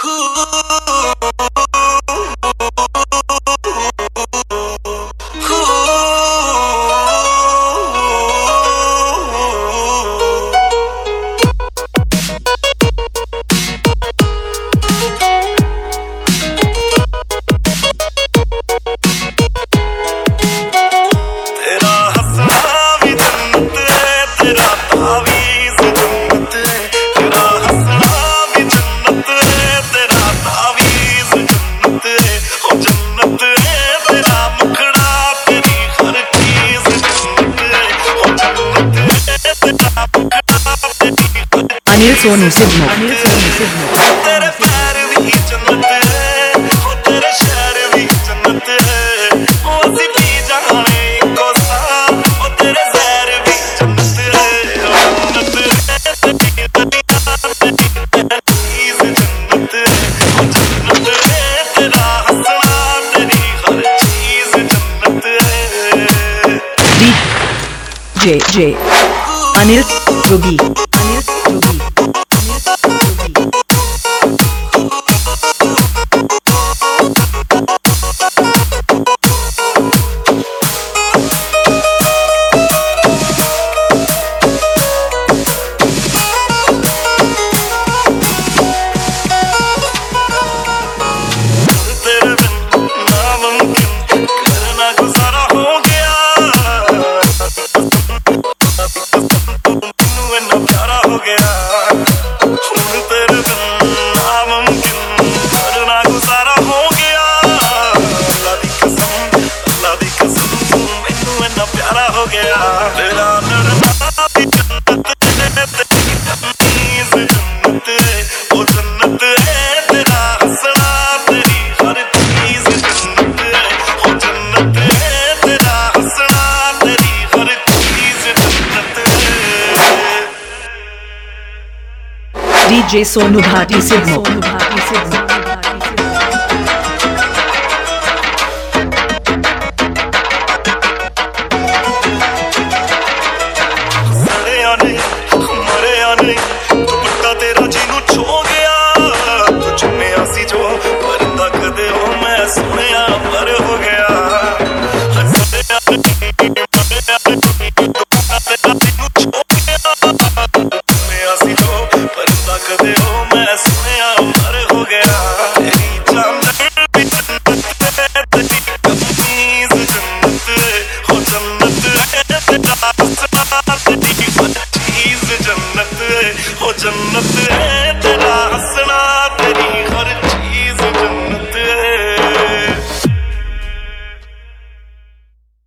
अनिल सोनू सिद्धू, अनिल सोनू सिद्धू। तेरे पैर भी जन्नत है, तेरे शहर भी जन्नत है, असी पी जाने इको साथ, तेरे जहर भी जन्नत है, जन्नत है तेरी दुनिया, तेरी चीज जन्नत है, जन्नत है तेरा हंसना, तेरी हर चीज जन्नत है। DJ अनिल जोगी, अनिल जोगी। DJ सोनू भाटी सिद्धू, तेरा जीनू छो गया चुनिया सी जो पर तकदे हो मैं सुनिया पर हो गया तेरा जीनू छो गया चुनिया सी जो पर तकदे